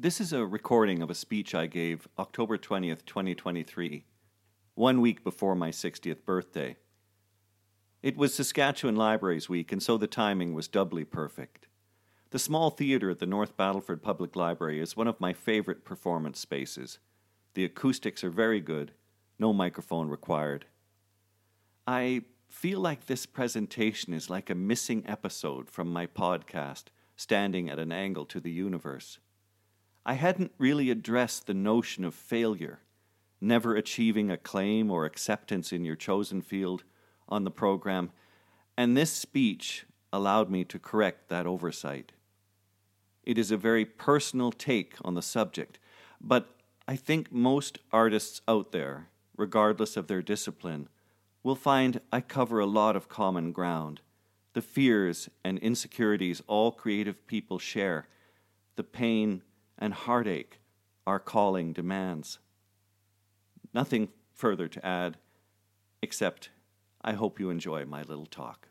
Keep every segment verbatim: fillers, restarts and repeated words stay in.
This is a recording of a speech I gave October twentieth, twenty twenty-three, one week before my sixtieth birthday. It was Saskatchewan Libraries Week, and so the timing was doubly perfect. The small theatre at the North Battleford Public Library is one of my favorite performance spaces. The acoustics are very good, no microphone required. I feel like this presentation is like a missing episode from my podcast, Standing at an Angle to the Universe. I hadn't really addressed the notion of failure, never achieving acclaim or acceptance in your chosen field on the program, and this speech allowed me to correct that oversight. It is a very personal take on the subject, but I think most artists out there, regardless of their discipline, will find I cover a lot of common ground, the fears and insecurities all creative people share, the pain and heartache our calling demands. Nothing further to add, except I hope you enjoy my little talk.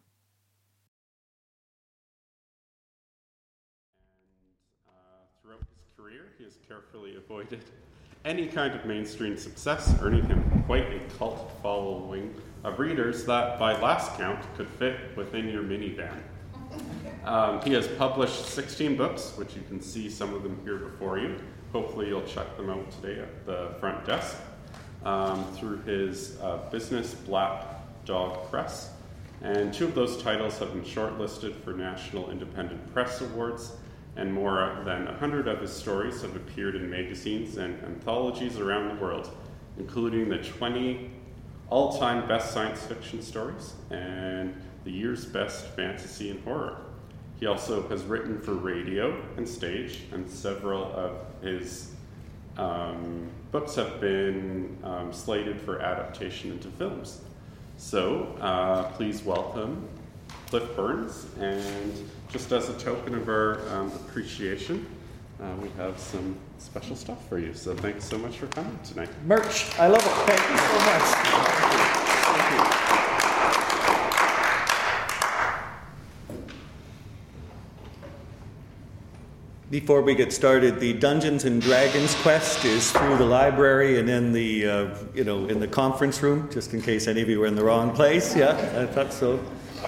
And uh, throughout his career, he has carefully avoided any kind of mainstream success, earning him quite a cult following of readers that, by last count, could fit within your minivan. Um, he has published sixteen books, which you can see some of them here before you. Hopefully you'll check them out today at the front desk. Um, through his uh, business, Black Dog Press. And two of those titles have been shortlisted for National Independent Press Awards, and more than one hundred of his stories have appeared in magazines and anthologies around the world, including the twenty all-time best science fiction stories and the year's best fantasy and horror. He also has written for radio and stage, and several of his um, books have been um, slated for adaptation into films. So uh, please welcome Cliff Burns, and just as a token of our um, appreciation, uh, we have some special stuff for you. So thanks so much for coming tonight. Merch, I love it. Thank you so much. Thank you. Before we get started, the Dungeons and Dragons quest is through the library and in the, uh, you know, in the conference room, just in case any of you were in the wrong place. Yeah, I thought so.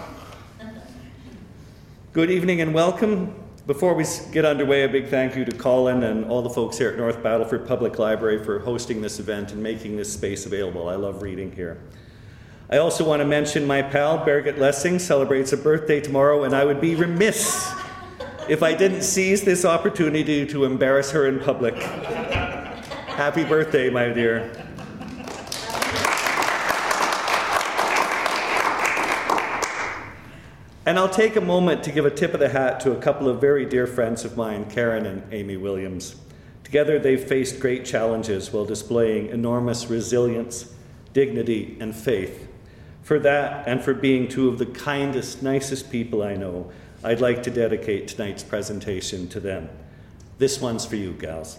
Good evening and welcome. Before we get underway, a big thank you to Colin and all the folks here at North Battleford Public Library for hosting this event and making this space available. I love reading here. I also want to mention my pal, Birgit Lessing, celebrates a birthday tomorrow, and I would be remiss if I didn't seize this opportunity to embarrass her in public. Happy birthday, my dear. And I'll take a moment to give a tip of the hat to a couple of very dear friends of mine, Karen and Amy Williams. Together, they've faced great challenges while displaying enormous resilience, dignity, and faith. For that, and for being two of the kindest, nicest people I know, I'd like to dedicate tonight's presentation to them. This one's for you, gals.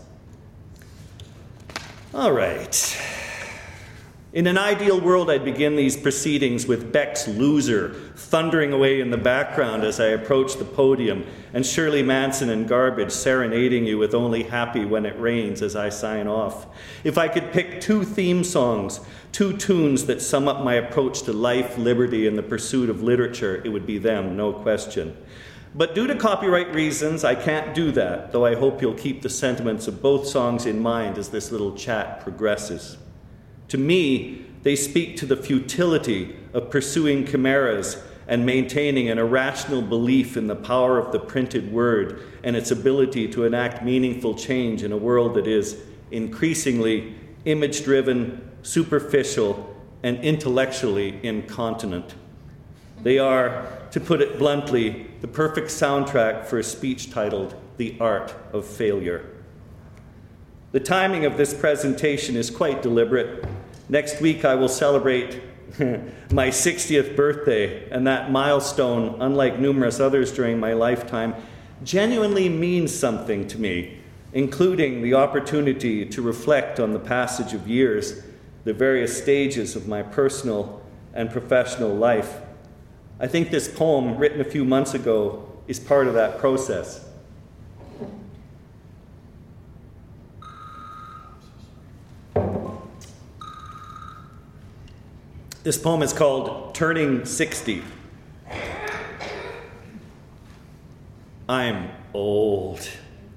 All right. In an ideal world, I'd begin these proceedings with Beck's Loser thundering away in the background as I approach the podium, and Shirley Manson and Garbage serenading you with Only Happy When It Rains as I sign off. If I could pick two theme songs, two tunes that sum up my approach to life, liberty, and the pursuit of literature, it would be them, no question. But due to copyright reasons, I can't do that, though I hope you'll keep the sentiments of both songs in mind as this little chat progresses. To me, they speak to the futility of pursuing chimeras and maintaining an irrational belief in the power of the printed word and its ability to enact meaningful change in a world that is increasingly image-driven, superficial, and intellectually incontinent. They are, to put it bluntly, the perfect soundtrack for a speech titled The Art of Failure. The timing of this presentation is quite deliberate. Next week I will celebrate my sixtieth birthday, and that milestone, unlike numerous others during my lifetime, genuinely means something to me, including the opportunity to reflect on the passage of years, the various stages of my personal and professional life. I think this poem, written a few months ago, is part of that process. This poem is called Turning sixty. I'm old.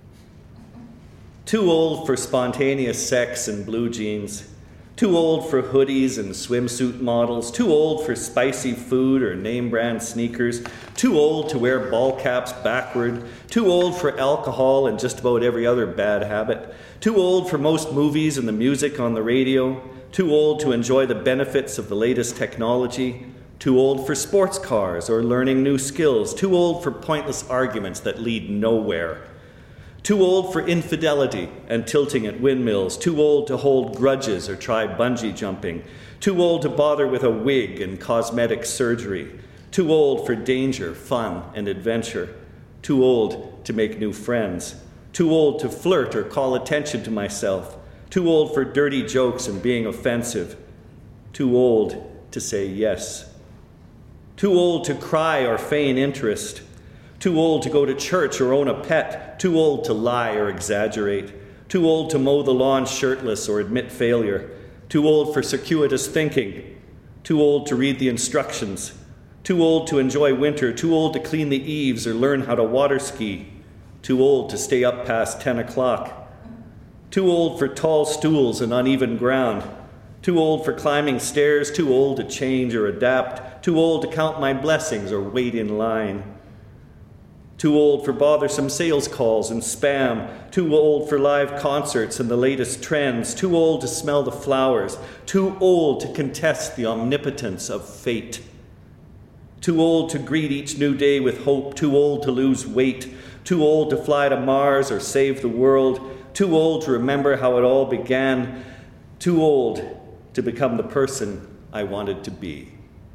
Too old for spontaneous sex and blue jeans. Too old for hoodies and swimsuit models. Too old for spicy food or name brand sneakers. Too old to wear ball caps backward. Too old for alcohol and just about every other bad habit. Too old for most movies and the music on the radio. Too old to enjoy the benefits of the latest technology. Too old for sports cars or learning new skills. Too old for pointless arguments that lead nowhere. Too old for infidelity and tilting at windmills. Too old to hold grudges or try bungee jumping. Too old to bother with a wig and cosmetic surgery. Too old for danger, fun, and adventure. Too old to make new friends. Too old to flirt or call attention to myself. Too old for dirty jokes and being offensive. Too old to say yes. Too old to cry or feign interest. Too old to go to church or own a pet. Too old to lie or exaggerate. Too old to mow the lawn shirtless or admit failure. Too old for circuitous thinking. Too old to read the instructions. Too old to enjoy winter. Too old to clean the eaves or learn how to water ski. Too old to stay up past ten o'clock. Too old for tall stools and uneven ground. Too old for climbing stairs. Too old to change or adapt. Too old to count my blessings or wait in line. Too old for bothersome sales calls and spam. Too old for live concerts and the latest trends. Too old to smell the flowers. Too old to contest the omnipotence of fate. Too old to greet each new day with hope. Too old to lose weight. Too old to fly to Mars or save the world. Too old to remember how it all began. Too old to become the person I wanted to be.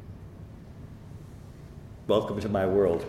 Welcome to my world.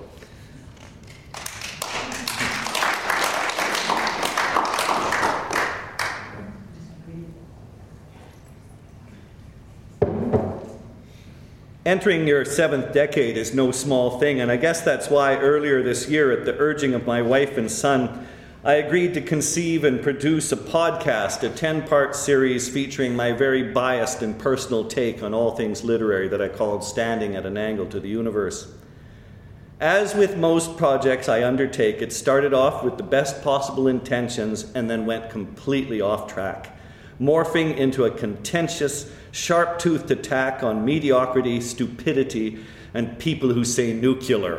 Entering your seventh decade is no small thing, and I guess that's why earlier this year, at the urging of my wife and son, I agreed to conceive and produce a podcast, a ten-part series featuring my very biased and personal take on all things literary that I called Standing at an Angle to the Universe. As with most projects I undertake, it started off with the best possible intentions and then went completely off track, morphing into a contentious, sharp-toothed attack on mediocrity, stupidity, and people who say nuclear.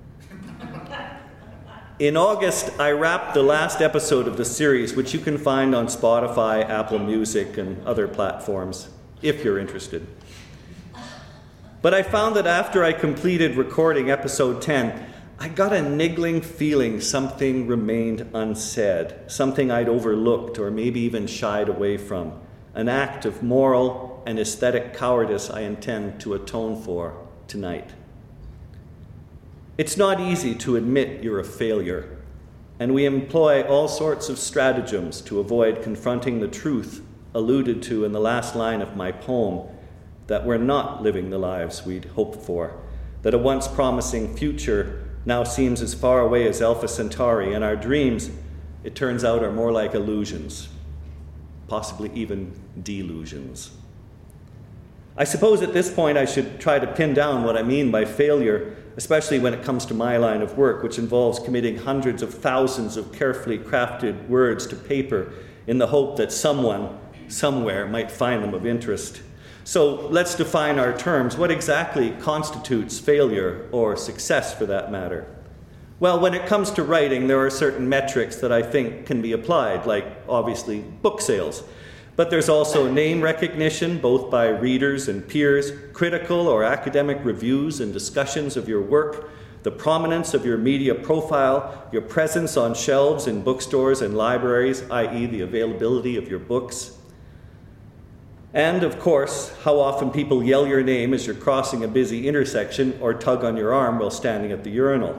In August, I wrapped the last episode of the series, which you can find on Spotify, Apple Music, and other platforms, if you're interested. But I found that after I completed recording episode ten, I got a niggling feeling something remained unsaid, something I'd overlooked or maybe even shied away from, an act of moral and aesthetic cowardice I intend to atone for tonight. It's not easy to admit you're a failure, and we employ all sorts of stratagems to avoid confronting the truth alluded to in the last line of my poem, that we're not living the lives we'd hoped for, that a once promising future now seems as far away as Alpha Centauri, and our dreams, it turns out, are more like illusions, possibly even delusions. I suppose at this point I should try to pin down what I mean by failure, especially when it comes to my line of work, which involves committing hundreds of thousands of carefully crafted words to paper in the hope that someone, somewhere, might find them of interest. So let's define our terms. What exactly constitutes failure, or success for that matter? Well, when it comes to writing, there are certain metrics that I think can be applied, like obviously book sales. But there's also name recognition, both by readers and peers, critical or academic reviews and discussions of your work, the prominence of your media profile, your presence on shelves in bookstores and libraries, that is the availability of your books. And, of course, how often people yell your name as you're crossing a busy intersection or tug on your arm while standing at the urinal.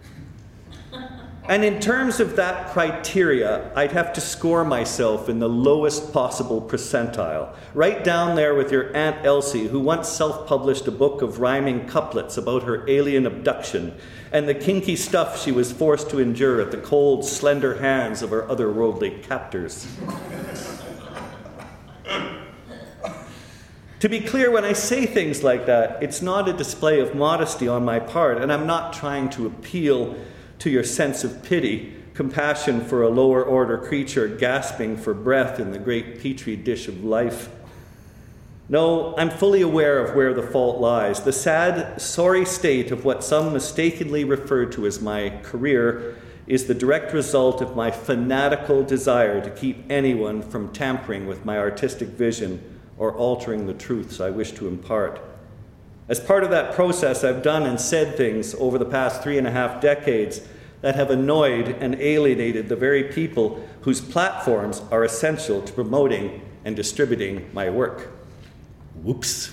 And in terms of that criteria, I'd have to score myself in the lowest possible percentile, right down there with your Aunt Elsie, who once self-published a book of rhyming couplets about her alien abduction and the kinky stuff she was forced to endure at the cold, slender hands of her otherworldly captors. To be clear, when I say things like that, it's not a display of modesty on my part, and I'm not trying to appeal to your sense of pity, compassion for a lower order creature gasping for breath in the great petri dish of life. No, I'm fully aware of where the fault lies. The sad, sorry state of what some mistakenly refer to as my career is the direct result of my fanatical desire to keep anyone from tampering with my artistic vision or altering the truths I wish to impart. As part of that process, I've done and said things over the past three and a half decades that have annoyed and alienated the very people whose platforms are essential to promoting and distributing my work. Whoops.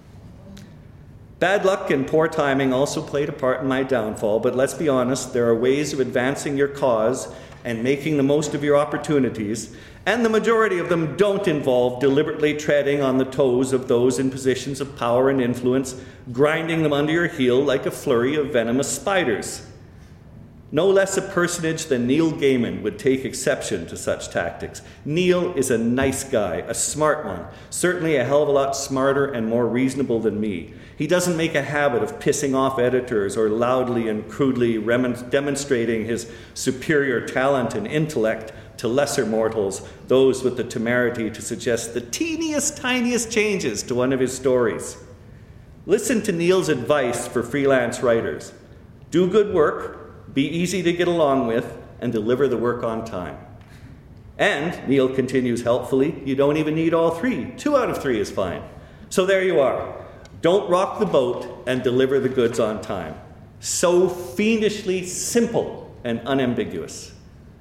Bad luck and poor timing also played a part in my downfall, but let's be honest, there are ways of advancing your cause and making the most of your opportunities, and the majority of them don't involve deliberately treading on the toes of those in positions of power and influence, grinding them under your heel like a flurry of venomous spiders. No less a personage than Neil Gaiman would take exception to such tactics. Neil is a nice guy, a smart one, certainly a hell of a lot smarter and more reasonable than me. He doesn't make a habit of pissing off editors or loudly and crudely remon- demonstrating his superior talent and intellect to lesser mortals, those with the temerity to suggest the teeniest, tiniest changes to one of his stories. Listen to Neil's advice for freelance writers. Do good work, be easy to get along with, and deliver the work on time. And, Neil continues helpfully, you don't even need all three. Two out of three is fine. So there you are. Don't rock the boat and deliver the goods on time. So fiendishly simple and unambiguous.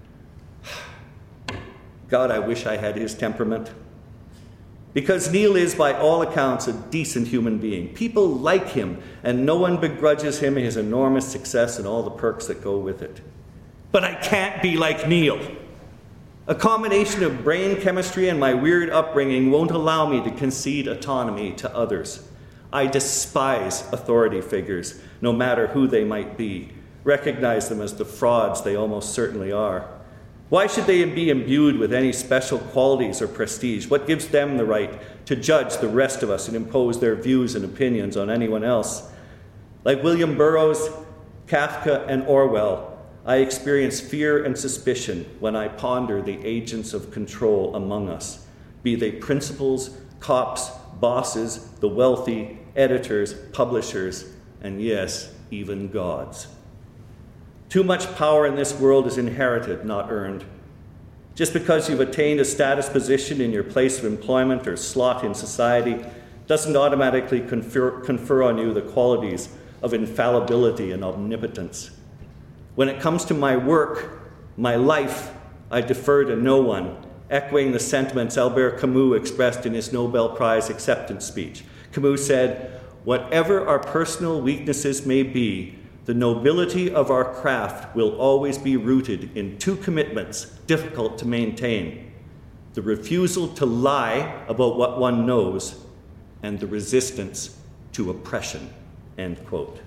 God, I wish I had his temperament. Because Neil is, by all accounts, a decent human being. People like him, and no one begrudges him his enormous success and all the perks that go with it. But I can't be like Neil. A combination of brain chemistry and my weird upbringing won't allow me to concede autonomy to others. I despise authority figures, no matter who they might be. Recognize them as the frauds they almost certainly are. Why should they be imbued with any special qualities or prestige? What gives them the right to judge the rest of us and impose their views and opinions on anyone else? Like William Burroughs, Kafka, and Orwell, I experience fear and suspicion when I ponder the agents of control among us, be they principals, cops, bosses, the wealthy, editors, publishers, and yes, even gods. Too much power in this world is inherited, not earned. Just because you've attained a status position in your place of employment or slot in society doesn't automatically confer, confer on you the qualities of infallibility and omnipotence. When it comes to my work, my life, I defer to no one, echoing the sentiments Albert Camus expressed in his Nobel Prize acceptance speech. Camus said, "Whatever our personal weaknesses may be, the nobility of our craft will always be rooted in two commitments difficult to maintain: the refusal to lie about what one knows and the resistance to oppression." End quote.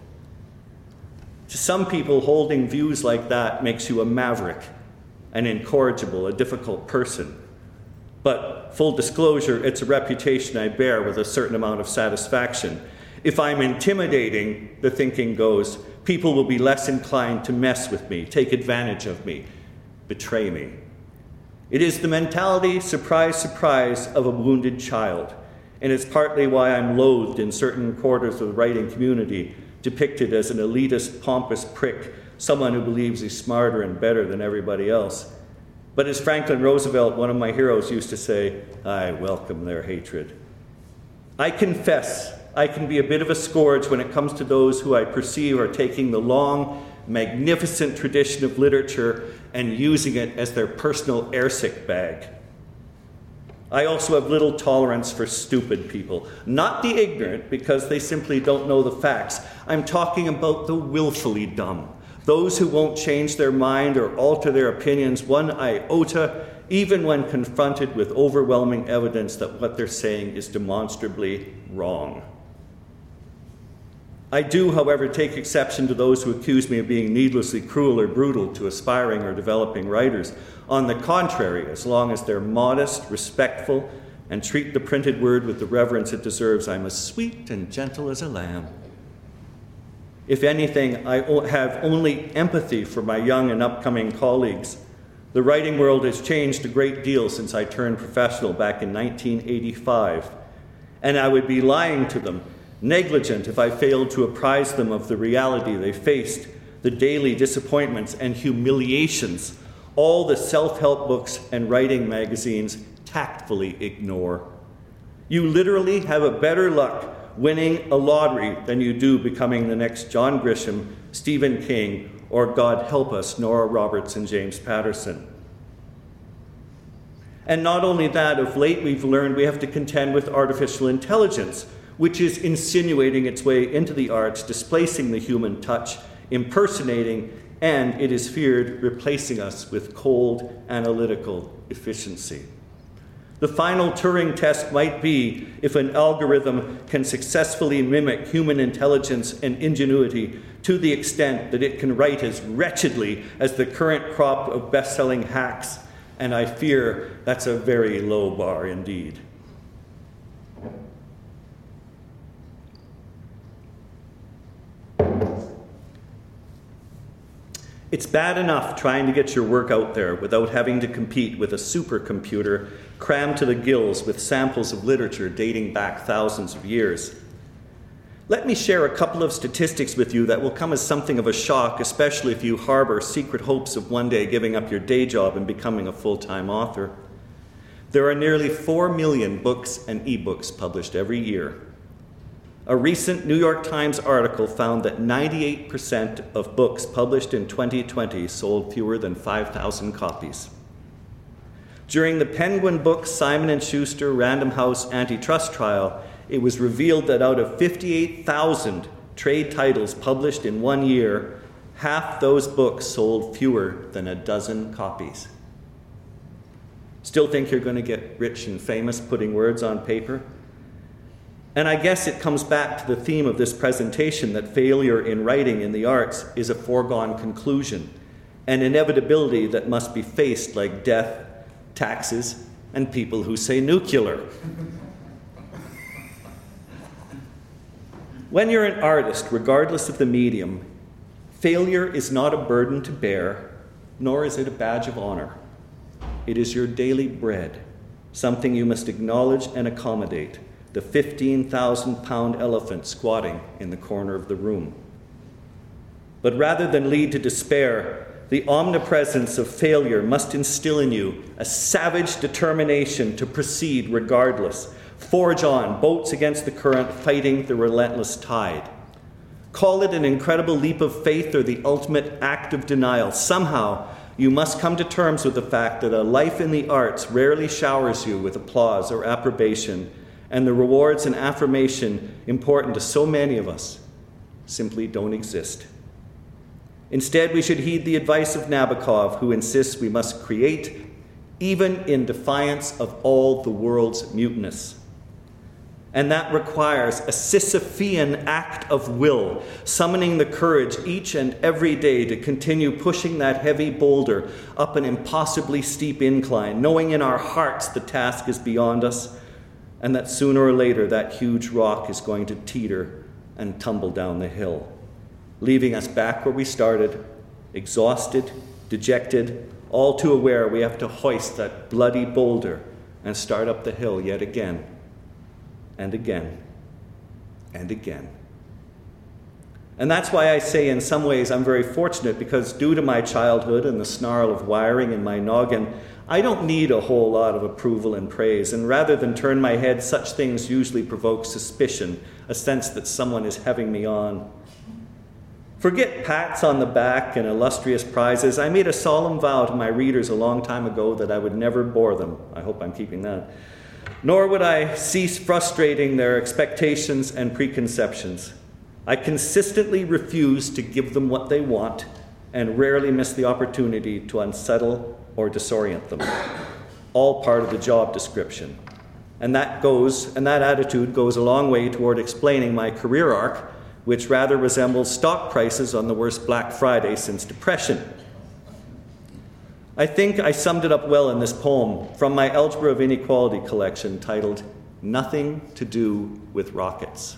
To some people, holding views like that makes you a maverick, an incorrigible, a difficult person. But full disclosure, it's a reputation I bear with a certain amount of satisfaction. If I'm intimidating, the thinking goes, people will be less inclined to mess with me, take advantage of me, betray me. It is the mentality, surprise, surprise, of a wounded child, and it's partly why I'm loathed in certain quarters of the writing community, depicted as an elitist, pompous prick, someone who believes he's smarter and better than everybody else. But as Franklin Roosevelt, one of my heroes, used to say, I welcome their hatred. I confess I can be a bit of a scourge when it comes to those who I perceive are taking the long, magnificent tradition of literature and using it as their personal airsick bag. I also have little tolerance for stupid people. Not the ignorant, because they simply don't know the facts. I'm talking about the willfully dumb. Those who won't change their mind or alter their opinions one iota, even when confronted with overwhelming evidence that what they're saying is demonstrably wrong. I do, however, take exception to those who accuse me of being needlessly cruel or brutal to aspiring or developing writers. On the contrary, as long as they're modest, respectful, and treat the printed word with the reverence it deserves, I'm as sweet and gentle as a lamb. If anything, I have only empathy for my young and upcoming colleagues. The writing world has changed a great deal since I turned professional back in nineteen eighty-five, and I would be lying to them, negligent, if I failed to apprise them of the reality they faced, the daily disappointments and humiliations all the self-help books and writing magazines tactfully ignore. You literally have a better luck winning a lottery than you do becoming the next John Grisham, Stephen King, or God help us, Nora Roberts and James Patterson. And not only that, of late we've learned we have to contend with artificial intelligence, which is insinuating its way into the arts, displacing the human touch, impersonating, and it is feared replacing us with cold analytical efficiency. The final Turing test might be if an algorithm can successfully mimic human intelligence and ingenuity to the extent that it can write as wretchedly as the current crop of best-selling hacks, and I fear that's a very low bar indeed. It's bad enough trying to get your work out there without having to compete with a supercomputer crammed to the gills with samples of literature dating back thousands of years. Let me share a couple of statistics with you that will come as something of a shock, especially if you harbor secret hopes of one day giving up your day job and becoming a full-time author. There are nearly four million books and ebooks published every year. A recent New York Times article found that ninety-eight percent of books published in twenty twenty sold fewer than five thousand copies. During the Penguin Books Simon and Schuster Random House antitrust trial, it was revealed that out of fifty-eight thousand trade titles published in one year, half those books sold fewer than a dozen copies. Still think you're going to get rich and famous putting words on paper? And I guess it comes back to the theme of this presentation that failure in writing in the arts is a foregone conclusion, an inevitability that must be faced like death, taxes, and people who say nuclear. When you're an artist, regardless of the medium, failure is not a burden to bear, nor is it a badge of honor. It is your daily bread, something you must acknowledge and accommodate, the fifteen thousand pound elephant squatting in the corner of the room. But rather than lead to despair, the omnipresence of failure must instill in you a savage determination to proceed regardless, forge on, boats against the current, fighting the relentless tide. Call it an incredible leap of faith or the ultimate act of denial. Somehow, you must come to terms with the fact that a life in the arts rarely showers you with applause or approbation, and the rewards and affirmation important to so many of us simply don't exist. Instead, we should heed the advice of Nabokov, who insists we must create even in defiance of all the world's muteness. And that requires a Sisyphean act of will, summoning the courage each and every day to continue pushing that heavy boulder up an impossibly steep incline, knowing in our hearts the task is beyond us, and that sooner or later that huge rock is going to teeter and tumble down the hill, leaving us back where we started, exhausted, dejected, all too aware we have to hoist that bloody boulder and start up the hill yet again, and again, and again. And that's why I say in some ways I'm very fortunate, because due to my childhood and the snarl of wiring in my noggin, I don't need a whole lot of approval and praise, and rather than turn my head, such things usually provoke suspicion, a sense that someone is having me on. Forget pats on the back and illustrious prizes. I made a solemn vow to my readers a long time ago that I would never bore them. I hope I'm keeping that. Nor would I cease frustrating their expectations and preconceptions. I consistently refuse to give them what they want and rarely miss the opportunity to unsettle or disorient them. All part of the job description. And that goes, and that attitude goes a long way toward explaining my career arc, which rather resembles stock prices on the worst Black Friday since Depression. I think I summed it up well in this poem from my Algebra of Inequality collection titled, Nothing to Do with Rockets.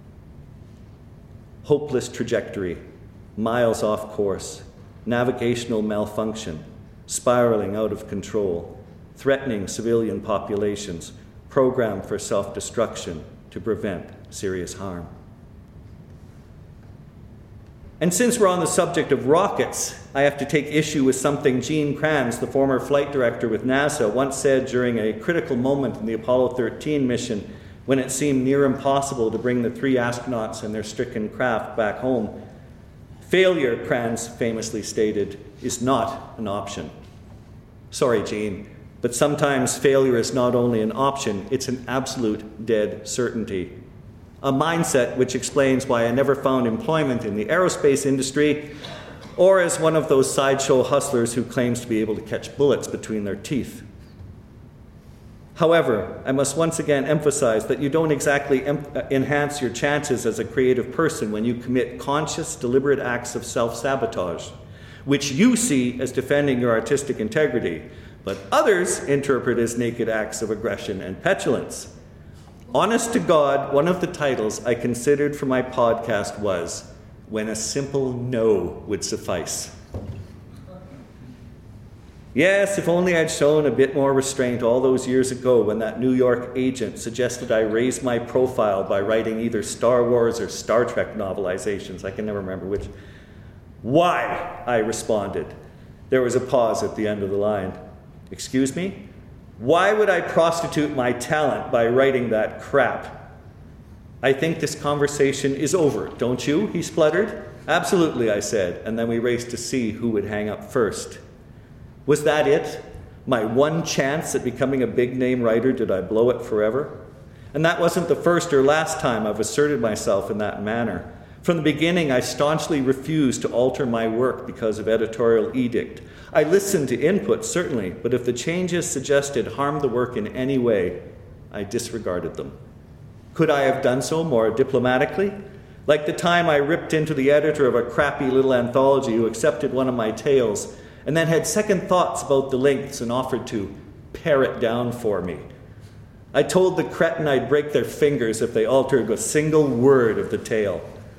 Hopeless trajectory, miles off course, navigational malfunction, spiraling out of control, threatening civilian populations, programmed for self-destruction to prevent serious harm. And since we're on the subject of rockets, I have to take issue with something Gene Kranz, the former flight director with NASA, once said during a critical moment in the Apollo thirteen mission when it seemed near impossible to bring the three astronauts and their stricken craft back home. Failure, Kranz famously stated, is not an option. Sorry, Gene, but sometimes failure is not only an option, it's an absolute dead certainty. A mindset which explains why I never found employment in the aerospace industry, or as one of those sideshow hustlers who claims to be able to catch bullets between their teeth. However, I must once again emphasize that you don't exactly em- enhance your chances as a creative person when you commit conscious, deliberate acts of self-sabotage, which you see as defending your artistic integrity, but others interpret as naked acts of aggression and petulance. Honest to God, one of the titles I considered for my podcast was, When a Simple No Would Suffice. Yes, if only I'd shown a bit more restraint all those years ago when that New York agent suggested I raise my profile by writing either Star Wars or Star Trek novelizations. I can never remember which. Why? I responded. There was a pause at the end of the line. Excuse me? Why would I prostitute my talent by writing that crap? I think this conversation is over, don't you? He spluttered. Absolutely, I said, and then we raced to see who would hang up first. Was that it? My one chance at becoming a big-name writer, did I blow it forever? And that wasn't the first or last time I've asserted myself in that manner. From the beginning, I staunchly refused to alter my work because of editorial edict. I listened to input, certainly, but if the changes suggested harmed the work in any way, I disregarded them. Could I have done so more diplomatically? Like the time I ripped into the editor of a crappy little anthology who accepted one of my tales and then had second thoughts about the lengths and offered to pare it down for me. I told the cretin I'd break their fingers if they altered a single word of the tale.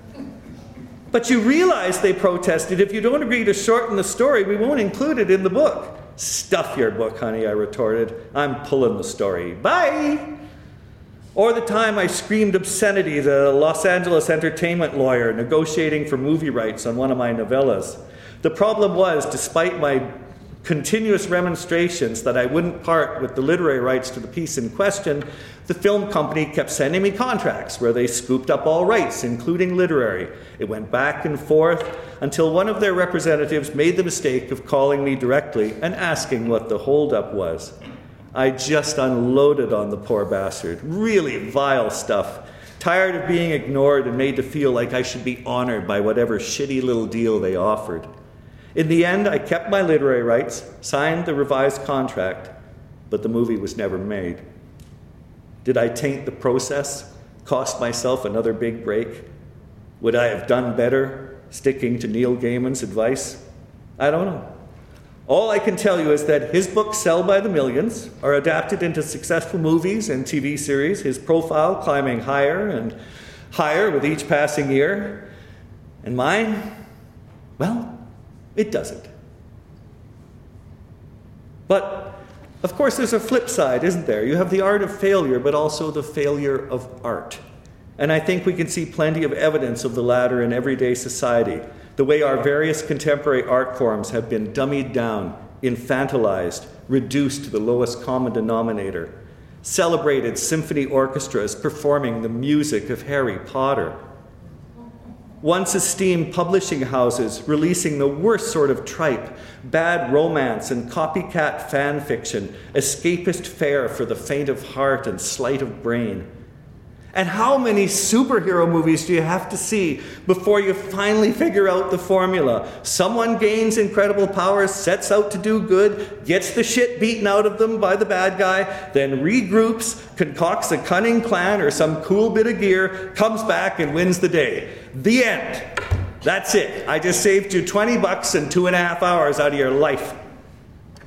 But you realize, they protested, if you don't agree to shorten the story, we won't include it in the book. Stuff your book, honey, I retorted. I'm pulling the story. Bye! Or the time I screamed obscenity to the Los Angeles entertainment lawyer negotiating for movie rights on one of my novellas. The problem was, despite my continuous remonstrations that I wouldn't part with the literary rights to the piece in question, the film company kept sending me contracts where they scooped up all rights, including literary. It went back and forth until one of their representatives made the mistake of calling me directly and asking what the holdup was. I just unloaded on the poor bastard. Really vile stuff. Tired of being ignored and made to feel like I should be honored by whatever shitty little deal they offered. In the end, I kept my literary rights, signed the revised contract, but the movie was never made. Did I taint the process? Cost myself another big break? Would I have done better sticking to Neil Gaiman's advice? I don't know. All I can tell you is that his books sell by the millions, are adapted into successful movies and T V series, his profile climbing higher and higher with each passing year. And mine, well, it doesn't. But, of course, there's a flip side, isn't there? You have the art of failure, but also the failure of art. And I think we can see plenty of evidence of the latter in everyday society, the way our various contemporary art forms have been dummied down, infantilized, reduced to the lowest common denominator. Celebrated symphony orchestras performing the music of Harry Potter. Once esteemed publishing houses releasing the worst sort of tripe, bad romance and copycat fan fiction, escapist fare for the faint of heart and slight of brain. And how many superhero movies do you have to see before you finally figure out the formula? Someone gains incredible powers, sets out to do good, gets the shit beaten out of them by the bad guy, then regroups, concocts a cunning plan or some cool bit of gear, comes back and wins the day. The end. That's it. I just saved you twenty bucks and two and a half hours out of your life.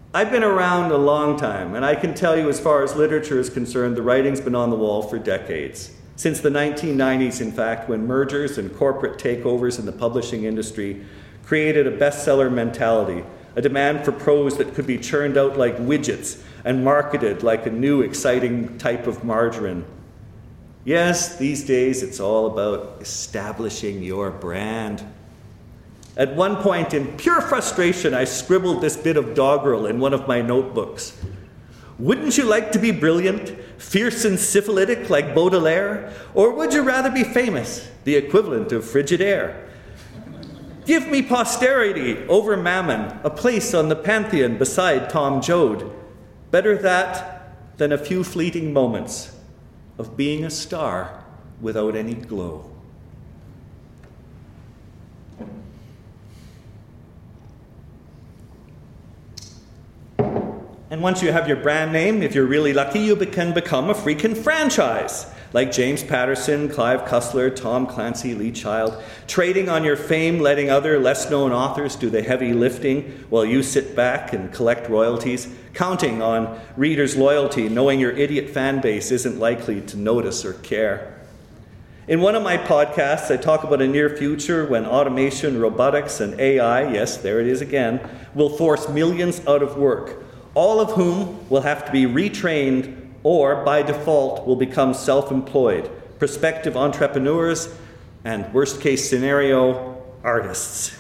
I've been around a long time, and I can tell you, as far as literature is concerned, the writing's been on the wall for decades. Since the nineteen nineties, in fact, when mergers and corporate takeovers in the publishing industry created a bestseller mentality, a demand for prose that could be churned out like widgets and marketed like a new, exciting type of margarine. Yes, these days it's all about establishing your brand. At one point, in pure frustration, I scribbled this bit of doggerel in one of my notebooks. Wouldn't you like to be brilliant, fierce and syphilitic like Baudelaire? Or would you rather be famous, the equivalent of Frigidaire? Give me posterity over Mammon, a place on the pantheon beside Tom Joad. Better that than a few fleeting moments of being a star without any glow. And once you have your brand name, if you're really lucky, you can become a freaking franchise. Like James Patterson, Clive Cussler, Tom Clancy, Lee Child, trading on your fame, letting other less-known authors do the heavy lifting while you sit back and collect royalties, counting on readers' loyalty, knowing your idiot fan base isn't likely to notice or care. In one of my podcasts, I talk about a near future when automation, robotics, and A I, yes, there it is again, will force millions out of work, all of whom will have to be retrained or, by default, will become self-employed, prospective entrepreneurs, and, worst-case scenario, artists.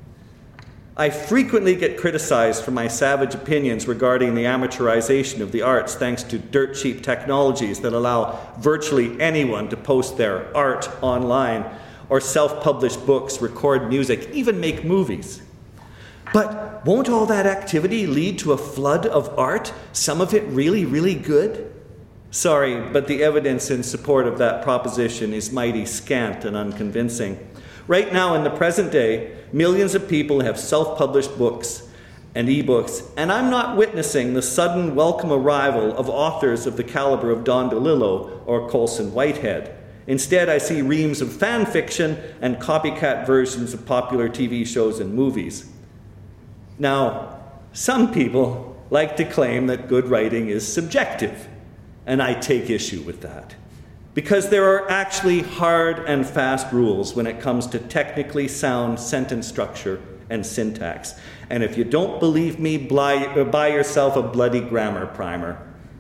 I frequently get criticized for my savage opinions regarding the amateurization of the arts thanks to dirt-cheap technologies that allow virtually anyone to post their art online or self-publish books, record music, even make movies. But won't all that activity lead to a flood of art, some of it really, really good? Sorry, but the evidence in support of that proposition is mighty scant and unconvincing. Right now, in the present day, millions of people have self-published books and ebooks, and I'm not witnessing the sudden welcome arrival of authors of the caliber of Don DeLillo or Colson Whitehead. Instead, I see reams of fan fiction and copycat versions of popular T V shows and movies. Now, some people like to claim that good writing is subjective, and I take issue with that. Because there are actually hard and fast rules when it comes to technically sound sentence structure and syntax. And if you don't believe me, buy yourself a bloody grammar primer.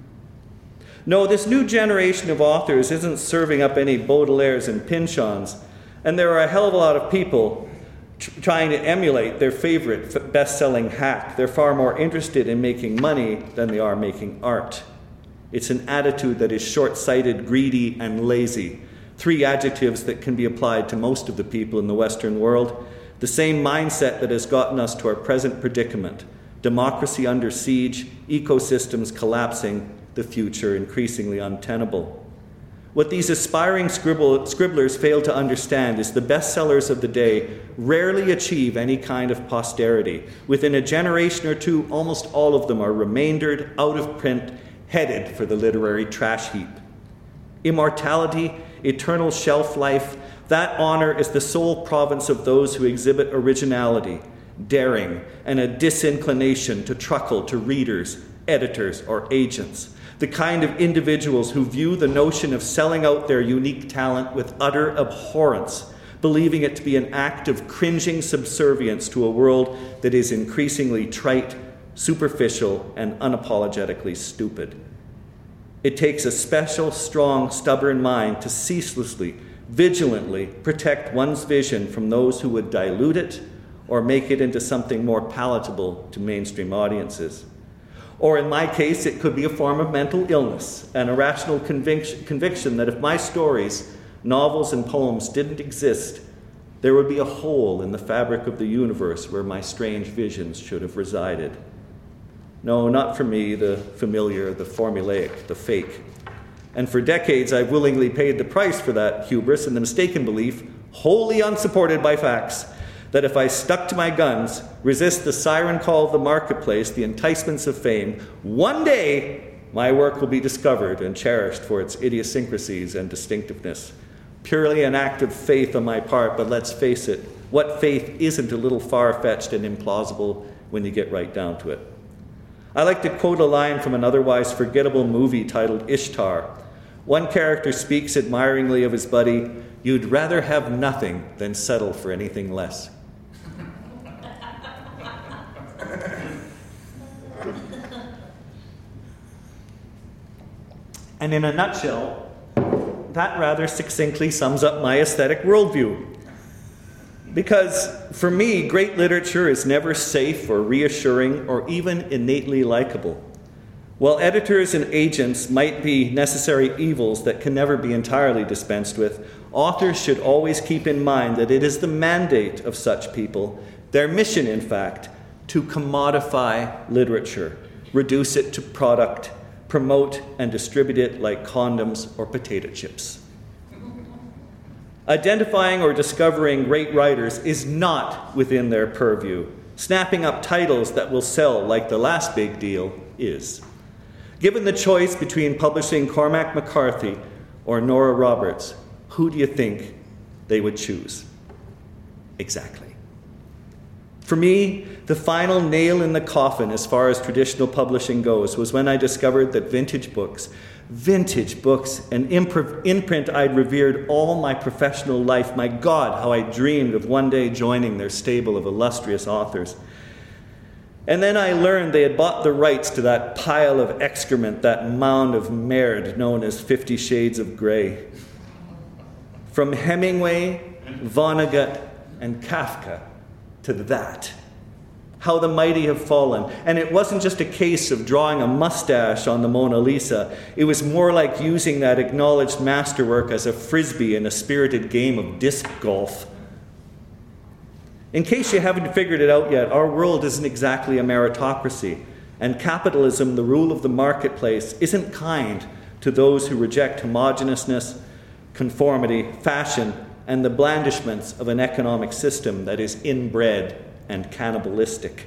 No, this new generation of authors isn't serving up any Baudelaires and Pynchons, and there are a hell of a lot of people tr- trying to emulate their favorite f- best-selling hack. They're far more interested in making money than they are making art. It's an attitude that is short-sighted, greedy, and lazy. Three adjectives that can be applied to most of the people in the Western world. The same mindset that has gotten us to our present predicament. Democracy under siege, ecosystems collapsing, the future increasingly untenable. What these aspiring scribble, scribblers fail to understand is the bestsellers of the day rarely achieve any kind of posterity. Within a generation or two, almost all of them are remaindered, out of print, headed for the literary trash heap. Immortality, eternal shelf life, that honor is the sole province of those who exhibit originality, daring, and a disinclination to truckle to readers, editors, or agents. The kind of individuals who view the notion of selling out their unique talent with utter abhorrence, believing it to be an act of cringing subservience to a world that is increasingly trite, superficial, and unapologetically stupid. It takes a special, strong, stubborn mind to ceaselessly, vigilantly protect one's vision from those who would dilute it or make it into something more palatable to mainstream audiences. Or in my case, it could be a form of mental illness, an irrational convic- conviction that if my stories, novels, and poems didn't exist, there would be a hole in the fabric of the universe where my strange visions should have resided. No, not for me, the familiar, the formulaic, the fake. And for decades, I've willingly paid the price for that hubris and the mistaken belief, wholly unsupported by facts, that if I stuck to my guns, resist the siren call of the marketplace, the enticements of fame, one day my work will be discovered and cherished for its idiosyncrasies and distinctiveness. Purely an act of faith on my part, but let's face it, what faith isn't a little far-fetched and implausible when you get right down to it? I like to quote a line from an otherwise forgettable movie titled Ishtar. One character speaks admiringly of his buddy, "You'd rather have nothing than settle for anything less." And in a nutshell, that rather succinctly sums up my aesthetic worldview. Because for me, great literature is never safe or reassuring or even innately likable. While editors and agents might be necessary evils that can never be entirely dispensed with, authors should always keep in mind that it is the mandate of such people, their mission in fact, to commodify literature, reduce it to product, promote and distribute it like condoms or potato chips. Identifying or discovering great writers is not within their purview. Snapping up titles that will sell like The Last Big Deal is. Given the choice between publishing Cormac McCarthy or Nora Roberts, who do you think they would choose? Exactly. For me, the final nail in the coffin as far as traditional publishing goes was when I discovered that vintage books, vintage books, an imprint I'd revered all my professional life. My God, how I dreamed of one day joining their stable of illustrious authors. And then I learned they had bought the rights to that pile of excrement, that mound of merde known as Fifty Shades of Grey. From Hemingway, Vonnegut, and Kafka to that. How the mighty have fallen. And it wasn't just a case of drawing a mustache on the Mona Lisa. It was more like using that acknowledged masterwork as a frisbee in a spirited game of disc golf. In case you haven't figured it out yet, our world isn't exactly a meritocracy. And capitalism, the rule of the marketplace, isn't kind to those who reject homogeneousness, conformity, fashion, and the blandishments of an economic system that is inbred and cannibalistic.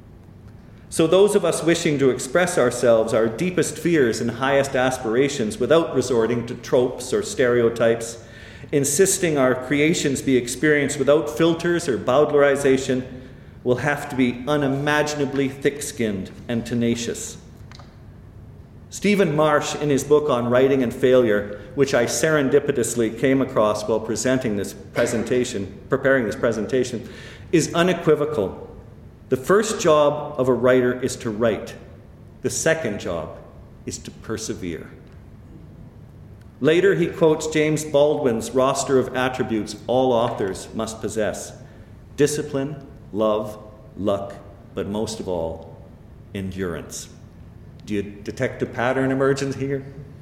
So those of us wishing to express ourselves, our deepest fears and highest aspirations without resorting to tropes or stereotypes, insisting our creations be experienced without filters or bowdlerization, will have to be unimaginably thick-skinned and tenacious. Stephen Marsh, in his book on writing and failure, which I serendipitously came across while presenting this presentation, preparing this presentation, is unequivocal. The first job of a writer is to write. The second job is to persevere. Later, he quotes James Baldwin's roster of attributes all authors must possess: discipline, love, luck, but most of all, endurance. Do you detect a pattern emergence here?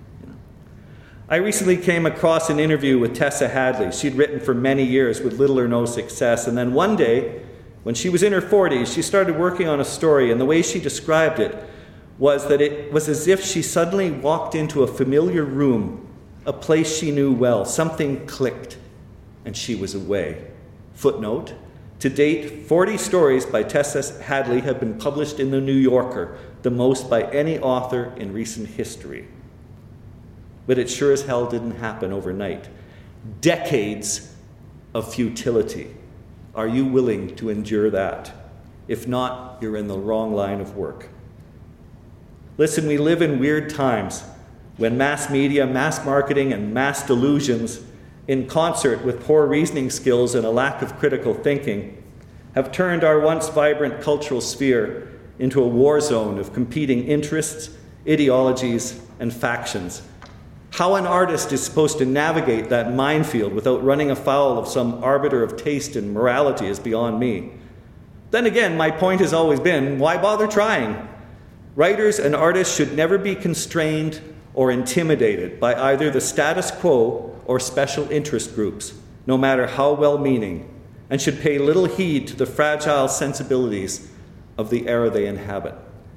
I recently came across an interview with Tessa Hadley. She'd written for many years with little or no success, and then one day, when she was in her forties, she started working on a story, and the way she described it was that it was as if she suddenly walked into a familiar room, a place she knew well. Something clicked, and she was away. Footnote: to date, forty stories by Tessa Hadley have been published in The New Yorker, the most by any author in recent history. But it sure as hell didn't happen overnight. Decades of futility. Are you willing to endure that? If not, you're in the wrong line of work. Listen, we live in weird times when mass media, mass marketing, and mass delusions, in concert with poor reasoning skills and a lack of critical thinking, have turned our once vibrant cultural sphere into a war zone of competing interests, ideologies, and factions. How an artist is supposed to navigate that minefield without running afoul of some arbiter of taste and morality is beyond me. Then again, my point has always been, why bother trying? Writers and artists should never be constrained or intimidated by either the status quo or special interest groups, no matter how well-meaning, and should pay little heed to the fragile sensibilities of the era they inhabit.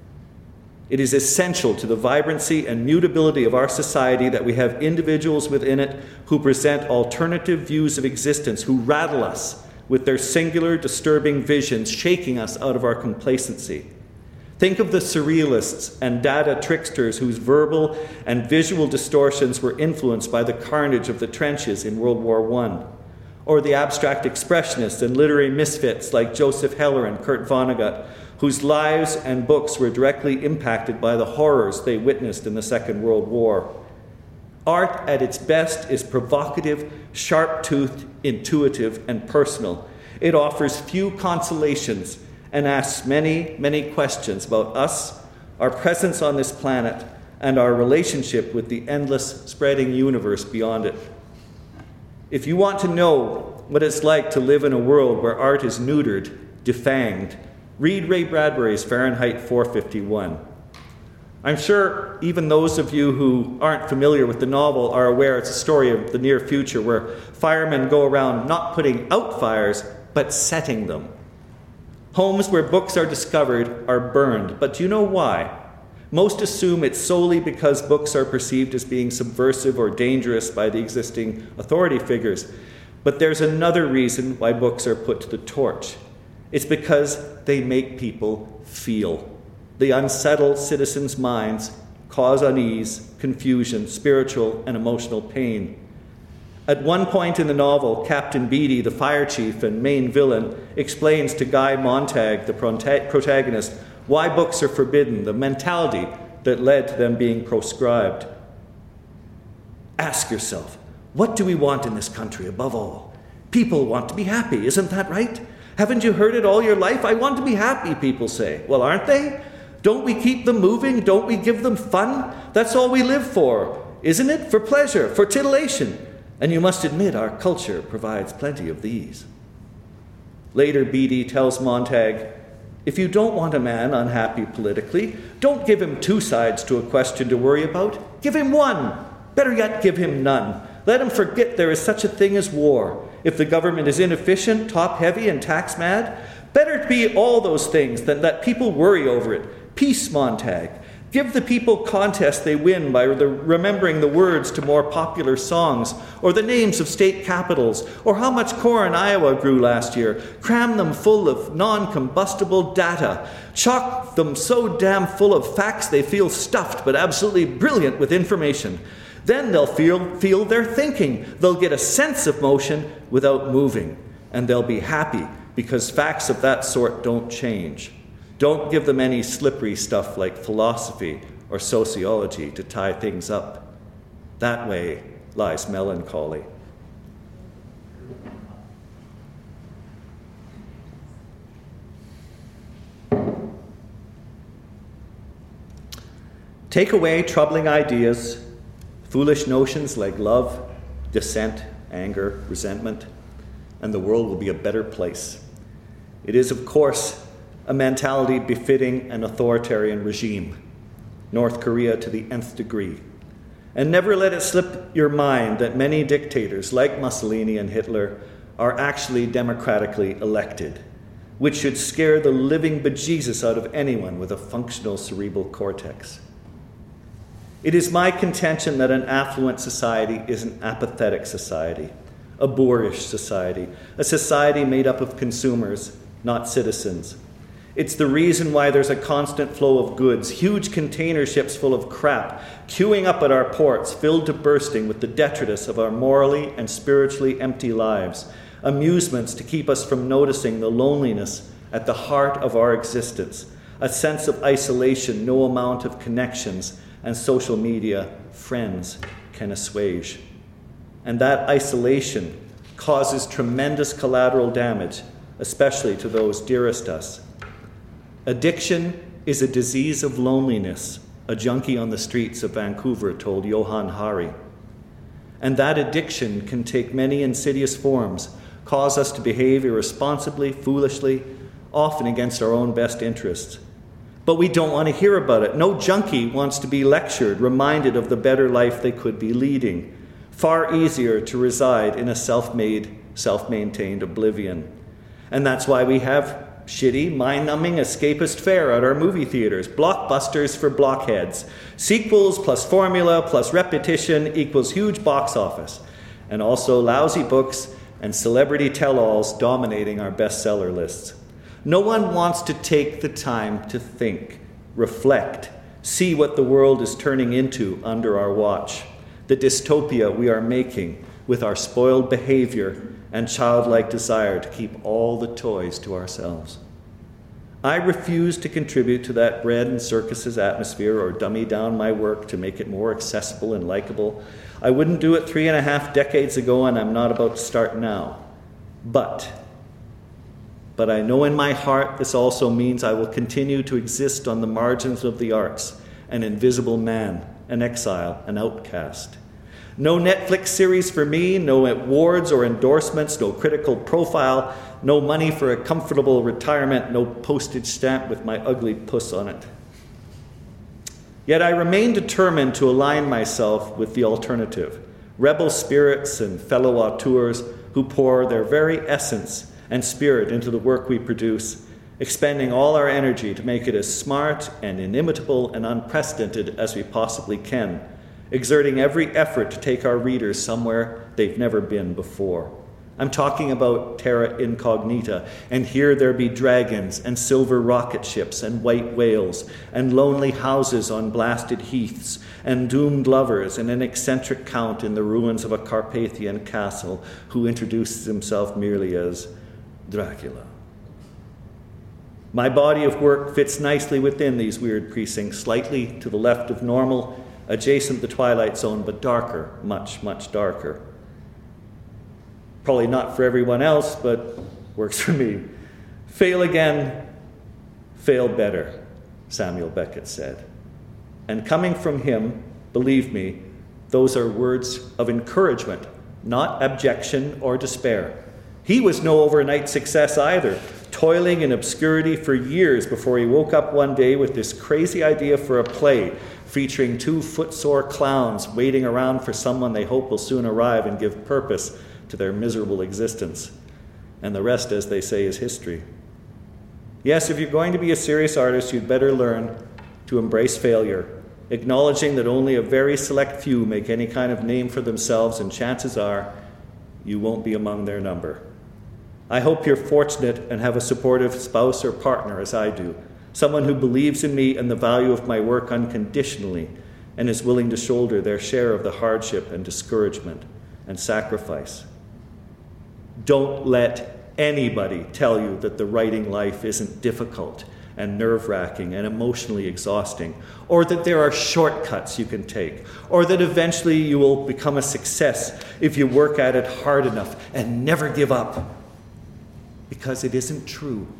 It is essential to the vibrancy and mutability of our society that we have individuals within it who present alternative views of existence, who rattle us with their singular, disturbing visions, shaking us out of our complacency. Think of the surrealists and data tricksters whose verbal and visual distortions were influenced by the carnage of the trenches in World War One, or the abstract expressionists and literary misfits like Joseph Heller and Kurt Vonnegut, whose lives and books were directly impacted by the horrors they witnessed in the Second World War. Art at its best is provocative, sharp-toothed, intuitive, and personal. It offers few consolations and asks many, many questions about us, our presence on this planet, and our relationship with the endless, spreading universe beyond it. If you want to know what it's like to live in a world where art is neutered, defanged, read Ray Bradbury's Fahrenheit four fifty-one. I'm sure even those of you who aren't familiar with the novel are aware it's a story of the near future where firemen go around not putting out fires, but setting them. Homes where books are discovered are burned, but do you know why? Most assume it's solely because books are perceived as being subversive or dangerous by the existing authority figures. But there's another reason why books are put to the torch. It's because they make people feel. They unsettle citizens' minds, cause unease, confusion, spiritual and emotional pain. At one point in the novel, Captain Beatty, the fire chief and main villain, explains to Guy Montag, the protagonist, why books are forbidden, the mentality that led to them being proscribed. Ask yourself, what do we want in this country above all? People want to be happy, isn't that right? Haven't you heard it all your life? I want to be happy, people say. Well, aren't they? Don't we keep them moving? Don't we give them fun? That's all we live for, isn't it? For pleasure, for titillation. And you must admit our culture provides plenty of these. Later, Beatty tells Montag, if you don't want a man unhappy politically, don't give him two sides to a question to worry about. Give him one. Better yet, give him none. Let him forget there is such a thing as war. If the government is inefficient, top-heavy, and tax-mad, better to be all those things than let people worry over it. Peace, Montag. Give the people contests they win by the remembering the words to more popular songs, or the names of state capitals, or how much corn Iowa grew last year. Cram them full of non-combustible data. Chock them so damn full of facts they feel stuffed but absolutely brilliant with information. Then they'll feel, feel they're thinking. They'll get a sense of motion without moving. And they'll be happy because facts of that sort don't change. Don't give them any slippery stuff like philosophy or sociology to tie things up. That way lies melancholy. Take away troubling ideas, foolish notions like love, dissent, anger, resentment, and the world will be a better place. It is, of course, a mentality befitting an authoritarian regime, North Korea to the nth degree. And never let it slip your mind that many dictators, like Mussolini and Hitler, are actually democratically elected, which should scare the living bejesus out of anyone with a functional cerebral cortex. It is my contention that an affluent society is an apathetic society, a boorish society, a society made up of consumers, not citizens. It's the reason why there's a constant flow of goods, huge container ships full of crap, queuing up at our ports, filled to bursting with the detritus of our morally and spiritually empty lives, amusements to keep us from noticing the loneliness at the heart of our existence, a sense of isolation no amount of connections and social media friends can assuage. And that isolation causes tremendous collateral damage, especially to those dearest us. Addiction is a disease of loneliness, a junkie on the streets of Vancouver told Johan Hari. And that addiction can take many insidious forms, cause us to behave irresponsibly, foolishly, often against our own best interests. But we don't want to hear about it. No junkie wants to be lectured, reminded of the better life they could be leading. Far easier to reside in a self-made, self-maintained oblivion. And that's why we have shitty, mind-numbing, escapist fare at our movie theaters. Blockbusters for blockheads. Sequels plus formula plus repetition equals huge box office. And also lousy books and celebrity tell-alls dominating our bestseller lists. No one wants to take the time to think, reflect, see what the world is turning into under our watch, the dystopia we are making with our spoiled behavior and childlike desire to keep all the toys to ourselves. I refuse to contribute to that bread and circuses atmosphere or dummy down my work to make it more accessible and likable. I wouldn't do it three and a half decades ago, and I'm not about to start now. But, but I know in my heart this also means I will continue to exist on the margins of the arts, an invisible man, an exile, an outcast. No Netflix series for me, no awards or endorsements, no critical profile, no money for a comfortable retirement, no postage stamp with my ugly puss on it. Yet I remain determined to align myself with the alternative, rebel spirits and fellow auteurs who pour their very essence and spirit into the work we produce, expending all our energy to make it as smart and inimitable and unprecedented as we possibly can, exerting every effort to take our readers somewhere they've never been before. I'm talking about terra incognita, and here there be dragons and silver rocket ships and white whales and lonely houses on blasted heaths and doomed lovers and an eccentric count in the ruins of a Carpathian castle who introduces himself merely as Dracula. My body of work fits nicely within these weird precincts, slightly to the left of normal, adjacent the Twilight Zone, but darker, much, much darker. Probably not for everyone else, but works for me. Fail again, fail better, Samuel Beckett said. And coming from him, believe me, those are words of encouragement, not abjection or despair. He was no overnight success either, toiling in obscurity for years before he woke up one day with this crazy idea for a play featuring two footsore clowns waiting around for someone they hope will soon arrive and give purpose to their miserable existence. And the rest, as they say, is history. Yes, if you're going to be a serious artist, you'd better learn to embrace failure, acknowledging that only a very select few make any kind of name for themselves, and chances are you won't be among their number. I hope you're fortunate and have a supportive spouse or partner, as I do, someone who believes in me and the value of my work unconditionally and is willing to shoulder their share of the hardship and discouragement and sacrifice. Don't let anybody tell you that the writing life isn't difficult and nerve-wracking and emotionally exhausting, or that there are shortcuts you can take, or that eventually you will become a success if you work at it hard enough and never give up. Because it isn't true.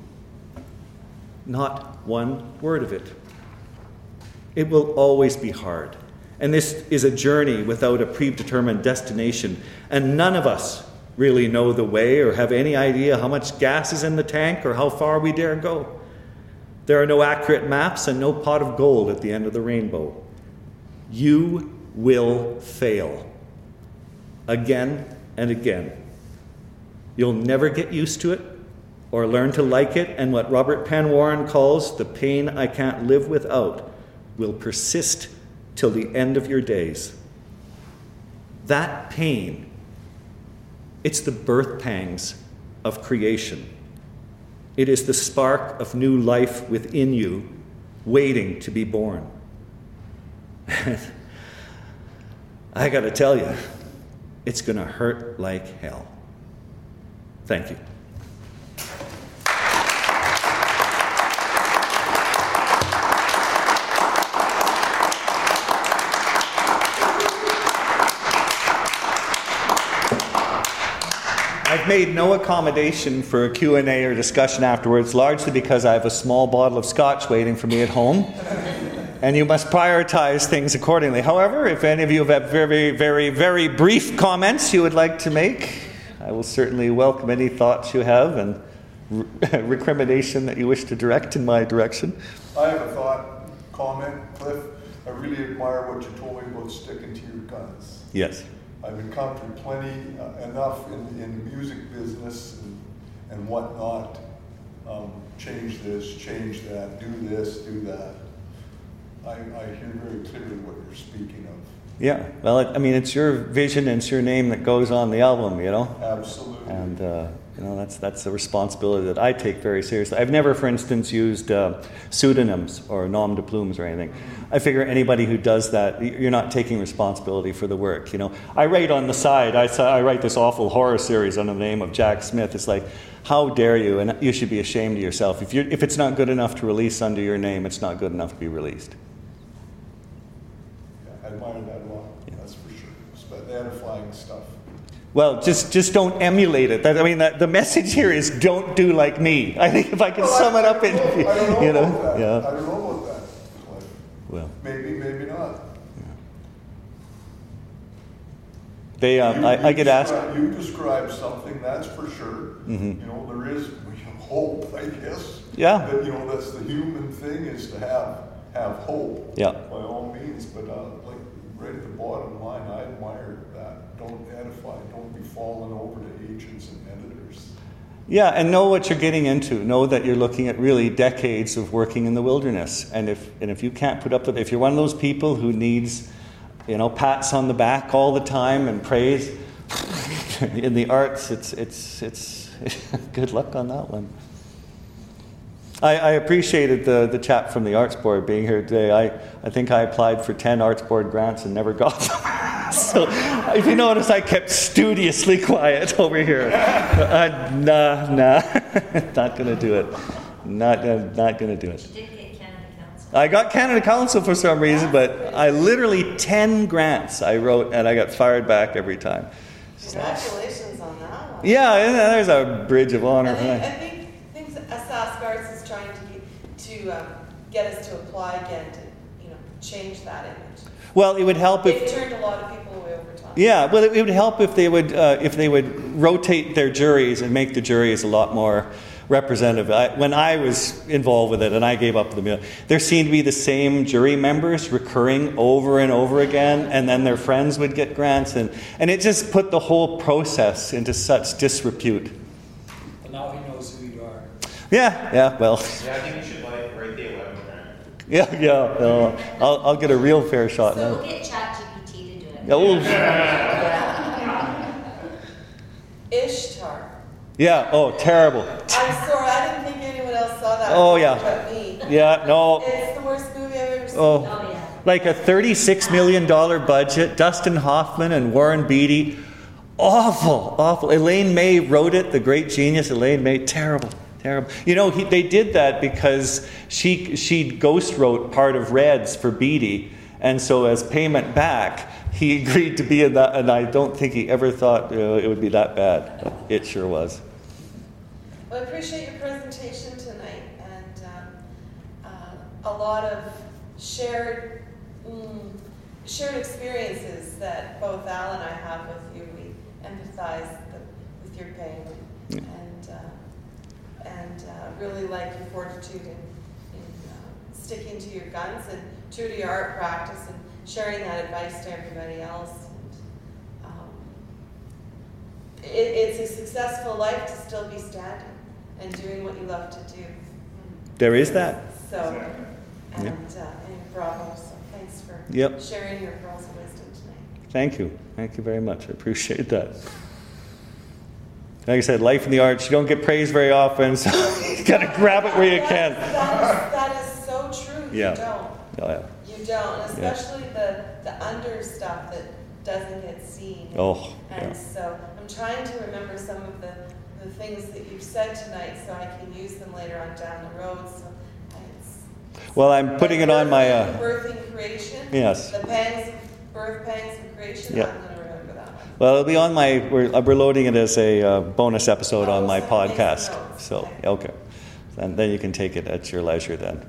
Not one word of it. It will always be hard. And this is a journey without a predetermined destination, and none of us really know the way or have any idea how much gas is in the tank or how far we dare go. There are no accurate maps and no pot of gold at the end of the rainbow. You will fail. Again and again. You'll never get used to it or learn to like it, and what Robert Penn Warren calls the pain I can't live without will persist till the end of your days. That pain, it's the birth pangs of creation. It is the spark of new life within you, waiting to be born. I got to tell you, it's going to hurt like hell. Thank you. I've made no accommodation for a Q and A or discussion afterwards, largely because I have a small bottle of scotch waiting for me at home, and you must prioritize things accordingly. However, if any of you have very, very, very brief comments you would like to make, I will certainly welcome any thoughts you have and re- recrimination that you wish to direct in my direction. I have a thought, comment, Cliff. I really admire what you told me about sticking to your guns. Yes. I've encountered plenty, uh, enough in, in the music business and, and whatnot. Um, change this, change that, do this, do that. I, I hear very clearly what you're speaking of. Yeah, well, it, I mean, it's your vision and it's your name that goes on the album, you know? Absolutely. And, uh, you know, that's that's a responsibility that I take very seriously. I've never, for instance, used uh, pseudonyms or nom de plumes or anything. I figure anybody who does that, you're not taking responsibility for the work, you know? I write on the side, I, I write this awful horror series under the name of Jack Smith. It's like, how dare you? And you should be ashamed of yourself. If, you're, if it's not good enough to release under your name, it's not good enough to be released. Yeah, I admire that a lot, yeah. That's for sure. It's about the edifying stuff. Well, just just don't emulate it. That, I mean, that, the message here is don't do like me. I think if I can well, sum I, it up in, I don't know you know, about that. yeah. I don't know about that. Like, well, maybe, maybe not. They, um, you, I, you I get asked. describe, you describe something, that's for sure. Mm-hmm. You know, there is hope, I guess. Yeah. That, you know, that's the human thing, is to have have hope. Yeah. By all means, but uh, like right at the bottom line, I admire that. Don't edify. Don't be fallen over to agents and editors. Yeah, and know what you're getting into. Know that you're looking at really decades of working in the wilderness, and if and if you can't put up with, if you're one of those people who needs, you know, pats on the back all the time and praise in the arts, it's it's it's good luck on that one. I, I appreciated the, the chap from the Arts Board being here today. I, I think I applied for ten Arts Board grants and never got them. So if you notice, I kept studiously quiet over here. Uh, nah, nah, not going to do it. Not, uh, not going to do it. You did get Canada Council. I got Canada Council for some reason, but I literally ten grants I wrote, and I got fired back every time. Congratulations on that one. Yeah, and there's a bridge of honor. I think, I think, I think Sask Arts is trying to get, to um, get us to apply again to, you know, change that image. Well, it would help if They've turned a lot of people away over time. yeah. Well, it, it would help if they would uh, if they would rotate their juries and make the juries a lot more representative. I, when I was involved with it, and I gave up the meal, there seemed to be the same jury members recurring over and over again, and then their friends would get grants, and, and it just put the whole process into such disrepute. But now he knows who you are. Yeah, yeah, well. Yeah, I think you should like write the eleven grant. Yeah, yeah, no, I'll, I'll get a real fair shot So now. we'll get ChatGPT to do it. Oh, Ishtar. yeah, oh, terrible. I'm sorry, I didn't think anyone else saw that. Oh, yeah. But me. Yeah, no. It's the worst movie I've ever seen. Oh, Oh, yeah. like a thirty-six million dollars budget, Dustin Hoffman and Warren Beatty. Awful, awful. Elaine May wrote it, the great genius Elaine May. Terrible, terrible. You know, he, they did that because she she ghost wrote part of Reds for Beatty, and so as payment back, he agreed to be in that, and I don't think he ever thought uh, it would be that bad. It sure was. Well, I appreciate your presentation tonight, and um, uh, a lot of shared mm, shared experiences that both Al and I have with you. We empathize the, with your pain, Yeah. and uh, and uh, really like your fortitude in, in uh, sticking to your guns and true to your art practice and sharing that advice to everybody else. And, um, it, it's a successful life to still be standing and doing what you love to do. There is that. So, and, Yeah. uh, and bravo. So thanks for Yep. sharing your pearls of wisdom tonight. Thank you. Thank you very much. I appreciate that. Like I said, life in the arts, you don't get praised very often, so you got to grab it where you That- can. That is, that is so true. Yeah. You don't. Oh, yeah. You don't. And especially the, the under stuff that doesn't get seen. Oh, And yeah. so I'm trying to remember some of the, the things that you've said tonight so I can use them later on down the road. So it's, Well, I'm putting it on my... Uh, birthing creation. Yes. The pangs, of, birth pangs of creation. Yeah. I'm going to remember that one. well, it'll be on my... We're, uh, we're loading it as a uh, bonus episode on Oh, my so make podcast. some notes. So, Okay. okay. And then you can take it at your leisure then.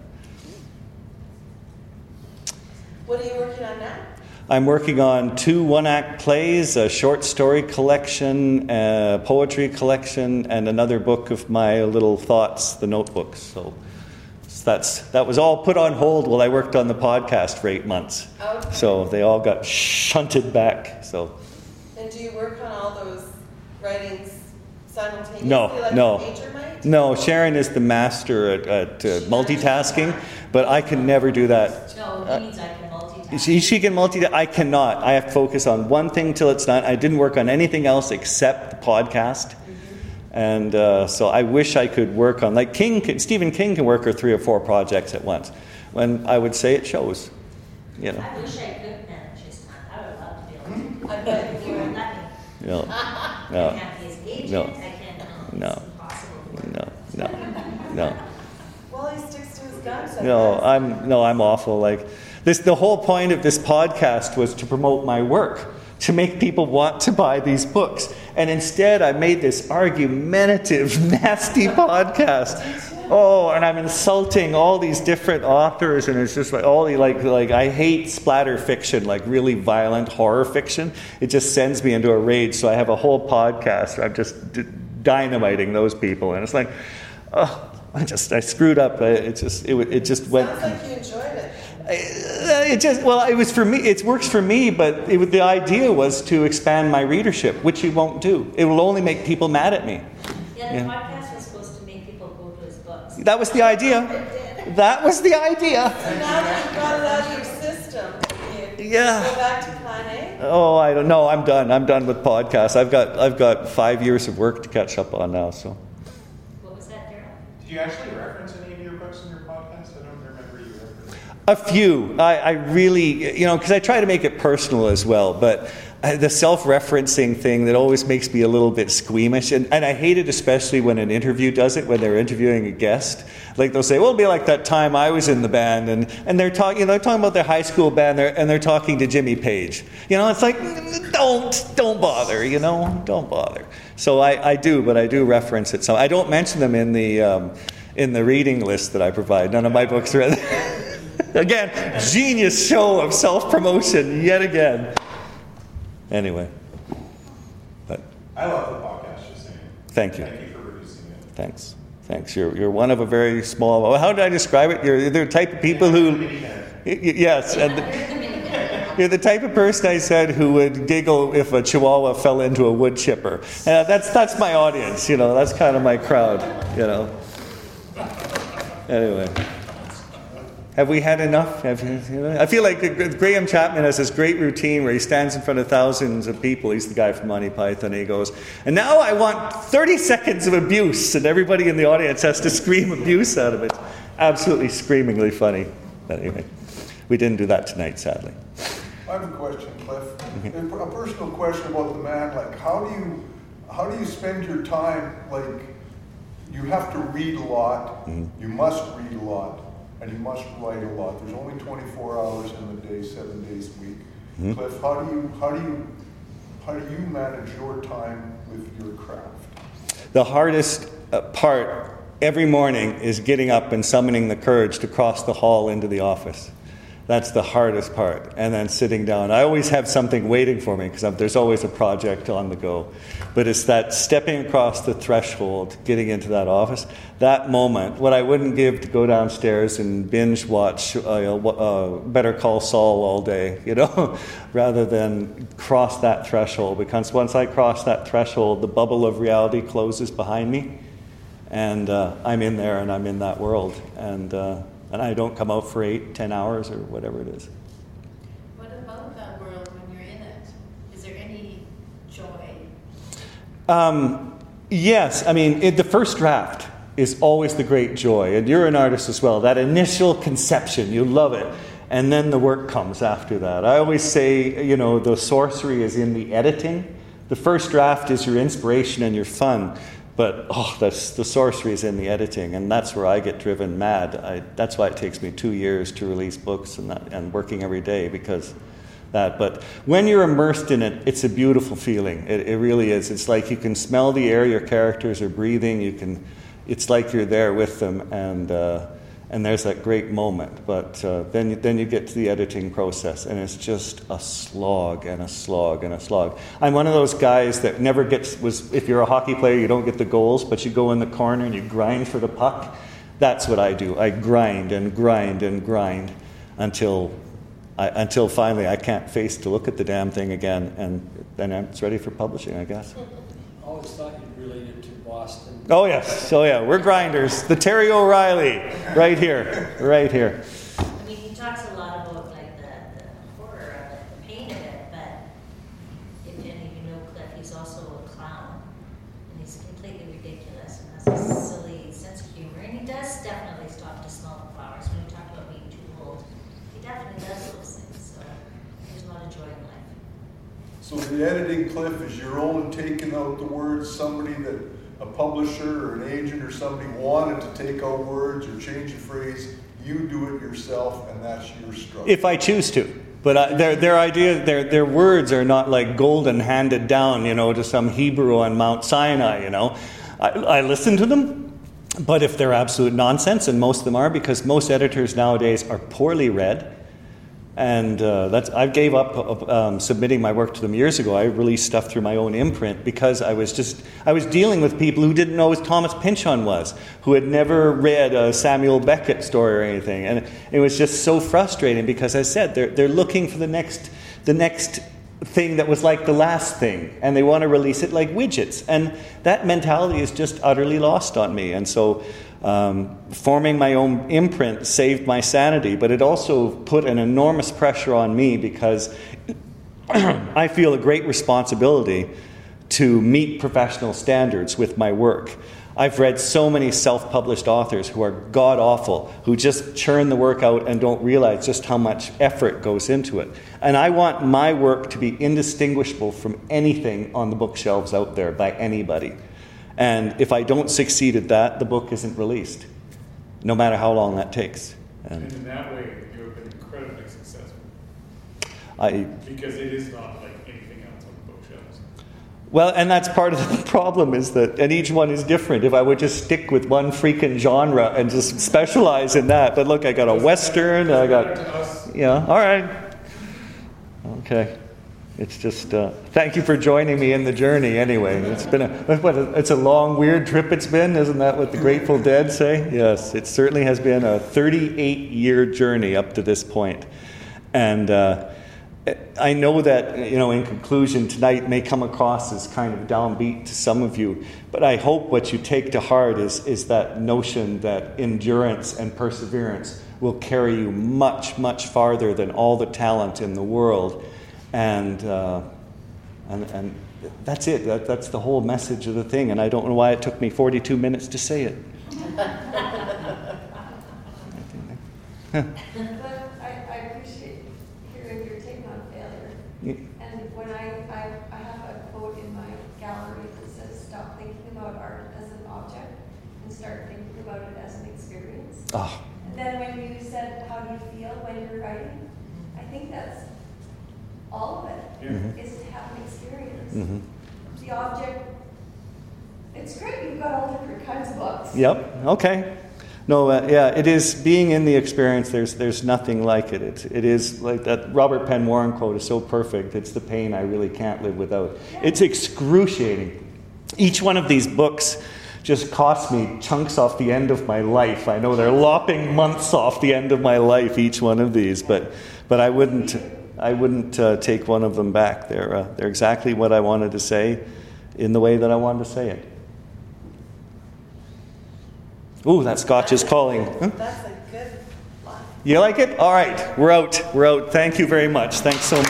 What are you working on now? I'm working on two one-act plays, a short story collection, a poetry collection, and another book of my little thoughts, the notebooks. So that's that was all put on hold while I worked on the podcast for eight months. Okay. So they all got shunted back. So And do you work on all those writings simultaneously? No, like no. a major might? no, Sharon is the master at, at uh, multitasking, but I can never do that. No, he means I can multitask. She, she can multitask. I cannot. I have to focus on one thing till it's done. I didn't work on anything else except the podcast. And uh, so I wish I could work on, like King, can, Stephen King can work on three or four projects at once. When I would say it shows, you know. I wish I could manage his time. I would love to be able to. I bet you You're would. nothing. No, I no. can't be his agent. No. I can't. No. No. It's impossible. no. Well, he sticks to his guns. I No, guess. I'm no, I'm awful. Like this, the whole point of this podcast was to promote my work, to make people want to buy these books, and instead I made this argumentative, nasty podcast. Oh, and I'm insulting all these different authors, and it's just like all the like like I hate splatter fiction, like really violent horror fiction. It just sends me into a rage. So I have a whole podcast where I'm just d- dynamiting those people, and it's like, oh. I just I screwed up. It just it it just went. Sounds like you enjoyed it. It just well, it was for me. It works for me, but it, the idea was to expand my readership, which it won't do. It will only make people mad at me. Yeah, the Yeah. podcast was supposed to make people go to his books. That was the idea. That was the idea. So now that you've got it out of your system, you Yeah. go back to plan A? Oh, I don't know. I'm done. I'm done with podcasts. I've got I've got five years of work to catch up on now. So. What was that, Daryl? Do you actually reference any of your books in your podcast? I don't remember you referencing. A few. I, I really, you know, because I try to make it personal as well, but uh, the self-referencing thing that always makes me a little bit squeamish, and, and I hate it especially when an interview does it, when they're interviewing a guest. Like they'll say, well, it'll be like that time I was in the band, and, and they're talking, you know, they're talking about their high school band, they're, and they're talking to Jimmy Page. You know, it's like, don't, don't bother, you know, don't bother. So I, I do, but I do reference it. So I don't mention them in the um, in the reading list that I provide. None of my books are. Again, genius show of self-promotion yet again. Anyway, but I love the podcast, just saying. thank you. Thank you for producing it. Thanks. Thanks. You're you're one of a very small. well, How did I describe it? You're the type of people who. Y- y- Yes, and you're the type of person I said who would giggle if a chihuahua fell into a wood chipper. Uh, that's that's my audience. You know, that's kind of my crowd. You know. Anyway. Have we had enough? Have you, you know? I feel like Graham Chapman has this great routine where he stands in front of thousands of people. He's the guy from Monty Python. And he goes, and now I want thirty seconds of abuse. And everybody in the audience has to scream abuse out of it. Absolutely screamingly funny. But anyway, we didn't do that tonight, sadly. I have a question, Cliff. A personal question about the man. Like, how do you, how do you spend your time? Like, you have to read a lot. Mm-hmm. You must read a lot. And you must write a lot. There's only twenty-four hours in the day, seven days a week. Mm-hmm. Cliff, how do you how do you how do you manage your time with your craft? The hardest uh, part every morning is getting up and summoning the courage to cross the hall into the office. That's the hardest part. And then sitting down. I always have something waiting for me because there's always a project on the go. But it's that stepping across the threshold, getting into that office, that moment, what I wouldn't give to go downstairs and binge watch uh, uh, Better Call Saul all day, you know, rather than cross that threshold. Because once I cross that threshold, the bubble of reality closes behind me. And uh, I'm in there and I'm in that world. And... Uh, And I don't come out for eight, ten hours or whatever it is. What about that world when you're in it? Is there any joy? Um, yes, I mean, it, the first draft is always the great joy. And you're an artist as well. That initial conception, you love it. And then the work comes after that. I always say, you know, the sorcery is in the editing. The first draft is your inspiration and your fun. But, oh, that's, the sorcery is in the editing, and that's where I get driven mad. I, that's why it takes me two years to release books and, that, and working every day, because that. But when you're immersed in it, it's a beautiful feeling. It, it really is. It's like you can smell the air your characters are breathing. You can, it's like you're there with them, and uh, and there's that great moment. But uh, then, you, then you get to the editing process, and it's just a slog and a slog and a slog. I'm one of those guys that never gets, was if you're a hockey player, you don't get the goals, but you go in the corner and you grind for the puck. That's what I do. I grind and grind and grind until I, until finally I can't face to look at the damn thing again, and then it's ready for publishing, I guess. I always thought you related to Boston. Oh, yes. Oh, yeah. We're grinders. The Terry O'Reilly. Right here. Right here. I mean, he talks a lot about like the, the horror of it, the pain of it, but if any of you know Cliff, he's also a clown. And he's completely ridiculous and has a silly sense of humor. And he does definitely stop to smell the flowers when you talk about being too old. He definitely does those things. So there's a lot of joy in life. So the editing, Cliff, is your own taking out the words, somebody that a publisher or an agent or somebody wanted to take out words or change a phrase, you do it yourself, and that's your struggle. If I choose to. But uh, their their idea, their their words are not like golden handed down, you know, to some Hebrew on Mount Sinai, you know. I, I listen to them, but if they're absolute nonsense, and most of them are, because most editors nowadays are poorly read, and uh, that's I gave up um, submitting my work to them years ago. I released stuff through my own imprint because I was just I was dealing with people who didn't know who Thomas Pynchon was, who had never read a Samuel Beckett story or anything, and it was just so frustrating because I said they're they're looking for the next the next thing that was like the last thing, and they want to release it like widgets, and that mentality is just utterly lost on me, and so. Um, forming my own imprint saved my sanity, but it also put an enormous pressure on me because I feel a great responsibility to meet professional standards with my work. I've read so many self-published authors who are god-awful, who just churn the work out and don't realize just how much effort goes into it. And I want my work to be indistinguishable from anything on the bookshelves out there by anybody. And if I don't succeed at that, the book isn't released, no matter how long that takes. And, and in that way, you have been incredibly successful. I, because it is not like anything else on the bookshelves. Well, and that's part of the problem is that, and each one is different. If I would just stick with one freaking genre and just specialize in that, but look, I got a Western, I got, yeah, all right. Okay. It's just, uh, thank you for joining me in the journey anyway. It's been a, what, it's a long, weird trip it's been. Isn't that what the Grateful Dead say? Yes, it certainly has been a thirty-eight year journey up to this point. And uh, I know that, you know, in conclusion, tonight may come across as kind of downbeat to some of you, but I hope what you take to heart is, is that notion that endurance and perseverance will carry you much, much farther than all the talent in the world. And, uh, and and that's it. That, that's the whole message of the thing. And I don't know why it took me forty-two minutes to say it. But I, I appreciate hearing your take on failure. Yeah. And when I, I, I have a quote in my gallery that says, "Stop thinking about art as an object and start thinking about it as an experience." Oh. And then when you said, "How do you feel when you're writing?" I think that's all of it, yeah. Mm-hmm. is to have an experience. Mm-hmm. The object, it's great, you've got all different kinds of books. Yep, okay. No, uh, yeah, it is being in the experience, there's there's nothing like it. It, it is like that Robert Penn Warren quote is so perfect. It's the pain I really can't live without. Yeah. It's excruciating. Each one of these books just cost me chunks off the end of my life. I know they're lopping months off the end of my life, each one of these, but but I wouldn't... I wouldn't uh, take one of them back. They're uh, they're exactly what I wanted to say in the way that I wanted to say it. Ooh, that Scotch is calling. Huh? That's a good line. You like it? All right, we're out. We're out. Thank you very much. Thanks so much.